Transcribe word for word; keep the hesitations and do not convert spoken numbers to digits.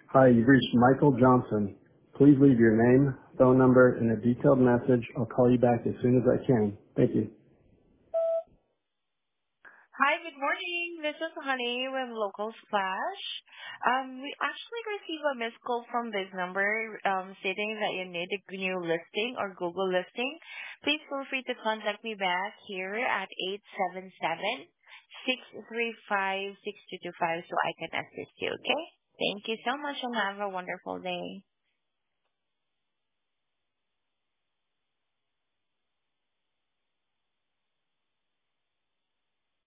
Hi, you've reached Michael Johnson. Please leave your name, phone number, and a detailed message. I'll call you back as soon as I can. Thank you. Hi, good morning. This is Honey with Local Splash. Um, we actually received a missed call from this number um, stating that you need a new listing or Google listing. Please feel free to contact me back here at eight seven seven, six three five, six two two five so I can assist you, okay? Thank you so much and have a wonderful day.